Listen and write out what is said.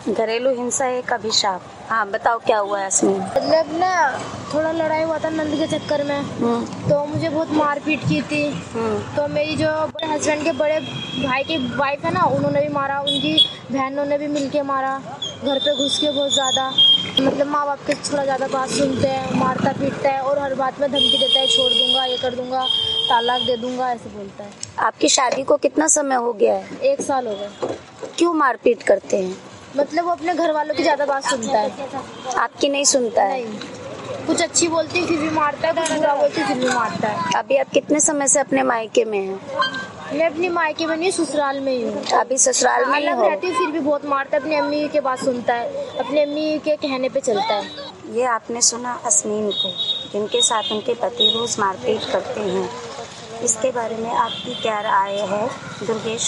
घरेलू हिंसा एक अभिशाप। हाँ बताओ क्या हुआ है इसमें। मतलब ना थोड़ा लड़ाई हुआ था नंद के चक्कर में, तो मुझे बहुत मारपीट की थी। तो मेरी जो हस्बैंड के बड़े भाई की वाइफ है ना, उन्होंने भी मारा, उनकी बहनों ने भी मिलके मारा, घर पे घुस के बहुत ज़्यादा। मतलब माँ बाप के थोड़ा ज़्यादा बात सुनते हैं, मारता पीटता है और हर बात में धमकी देता है, छोड़ दूंगा, ये कर दूंगा, तालाक दे दूंगा, ऐसे बोलता है। आपकी शादी को कितना समय हो गया है? 1 साल हो गए। क्यों मारपीट करते हैं? मतलब वो अपने घर वालों की ज़्यादा बात सुनता है, आपकी नहीं सुनता है? नहीं, कुछ अच्छी बोलती फिर भी मारता है, कुछ बुरा बोलती फिर भी मारता है। अभी आप कितने समय से अपने मायके में हैं? मैं अपनी मायके में नहीं, ससुराल में ही हूँ। अभी ससुराल में ही अलग हो? रहती हूँ, फिर भी बहुत मारता है, अपनी अम्मी की बात सुनता है, अपनी अम्मी के कहने पे चलता है। ये आपने सुना अस्मीन को, जिनके साथ उनके पति रोज मारपीट करते हैं। इसके बारे में आपकी क्या राय है दुर्गेश?